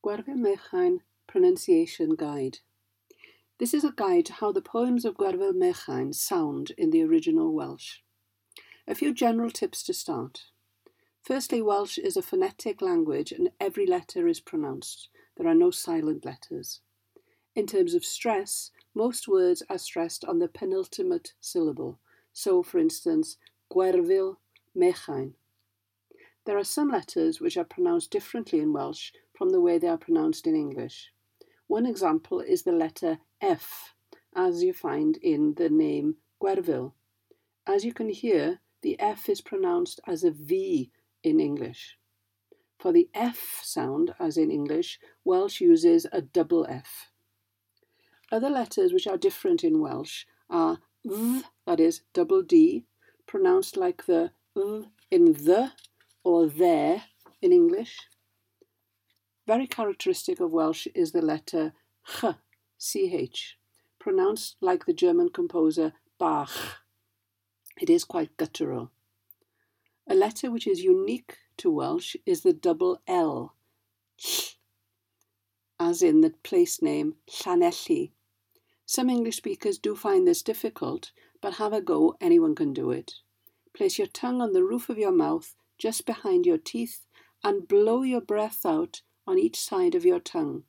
Gwerfyl Mechain Pronunciation Guide. This is a guide to how the poems of Gwerfyl Mechain sound in the original Welsh. A few general tips to start. Firstly, Welsh is a phonetic language and every letter is pronounced. There are no silent letters. In terms of stress, most words are stressed on the penultimate syllable. So, for instance, Gwerfyl Mechain. There are some letters which are pronounced differently in Welsh from the way they are pronounced in English. One example is the letter F, as you find in the name Gwerfyl. As you can hear, the F is pronounced as a V in English. For the F sound, as in English, Welsh uses a double F. Other letters which are different in Welsh are th, that is double D, pronounced like the in the or there in English. Very characteristic of Welsh is the letter ch, pronounced like the German composer Bach. It is quite guttural. A letter which is unique to Welsh is the double L, as in the place name Llanelli. Some English speakers do find this difficult, but have a go, anyone can do it. Place your tongue on the roof of your mouth, just behind your teeth, and blow your breath out on each side of your tongue.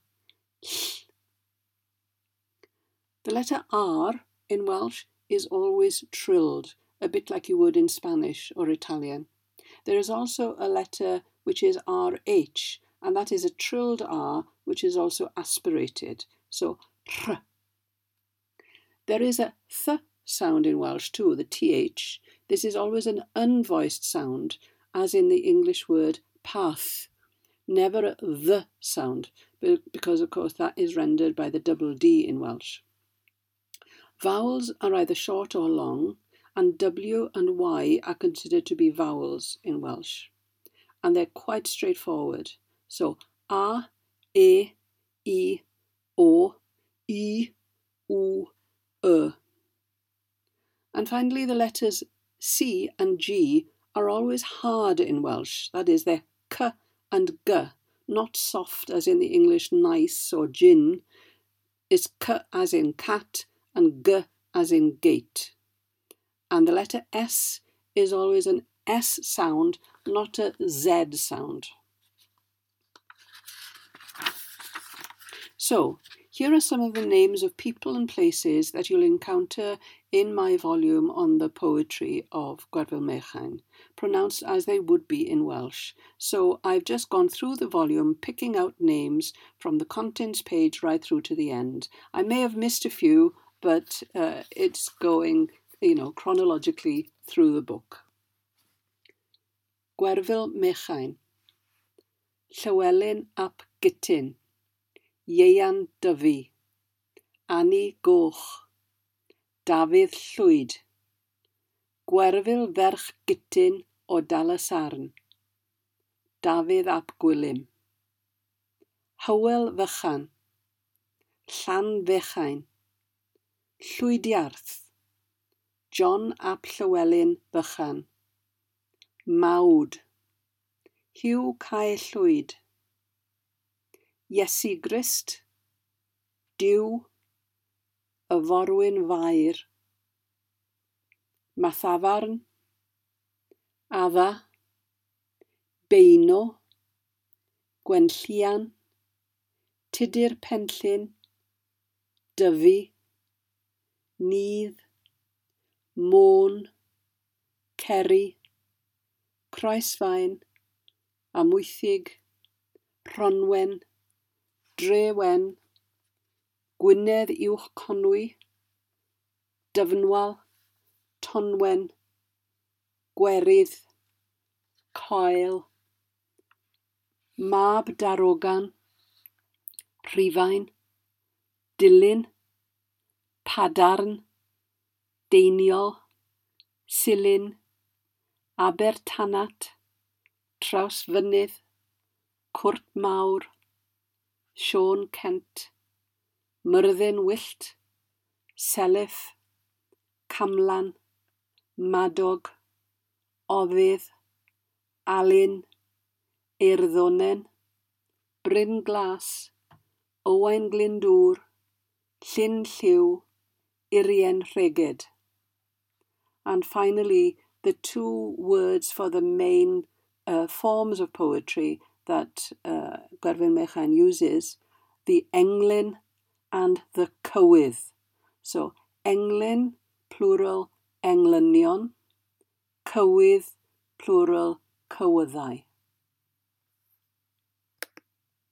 The letter R in Welsh is always trilled, a bit like you would in Spanish or Italian. There is also a letter which is RH, and that is a trilled R which is also aspirated, so r. There is a th sound in Welsh too, the th. This is always an unvoiced sound, as in the English word path. Never a the sound, because of course that is rendered by the double D in Welsh. Vowels are either short or long, and W and Y are considered to be vowels in Welsh. And they're quite straightforward. So A, E, I, O, I, U, E. And finally the letters C and G are always hard in Welsh. That is, they're K and G, not soft as in the English nice or gin. It's K as in cat and G as in gate. And the letter S is always an S sound, not a Z sound. So, here are some of the names of people and places that you'll encounter in my volume on the poetry of Gwerfyl Mechain, pronounced as they would be in Welsh. So I've just gone through the volume, picking out names from the contents page right through to the end. I may have missed a few, but it's going, chronologically through the book. Gwerfyl Mechain. Llywelyn ap Gytyn. Ieuan Dyfi, Annie Goch, Dafydd Llwyd, Gwerfyl ferch Gytyn o Dal y Sarn, Dafydd ap Gwilym, Hywel Vychan, Llanfechain, Llwydiarth, John ap Llywelyn Vychan, Mawd, Hugh Cai Llwyd, Iesu Grist, Duw, y Forwyn Fair, Mathafarn, Adda, Beino, Gwenllian, Tudur Penllyn, Dyfi, Nidd, Môn, Ceri, Croesfaen, Amwythig, Rhonwen, Drewen, Gwynedd Uwch Conwy, Dyfnwal, Tonwen, Gwerydd, Coel, Mab Darogan, Rhufain, Dilyn, Padarn, Deiniol, Silin, Abertanat, Trawsfynydd, Cwrt Mawr, Sion Kent, Myrddin Wyllt, Selith, Camlan, Madog, Ofydd, Alun, Eirdddonen, Bryn Glas, Owain Glyndŵr, Llyn Lliw, Urien Rheged. And finally, the two words for the main forms of poetry that Gwerfyl Mechain uses, the englyn and the cywydd. So, englyn, plural, englynion, cywydd, plural, cywyddau.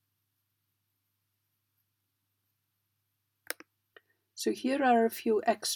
So here are a few extra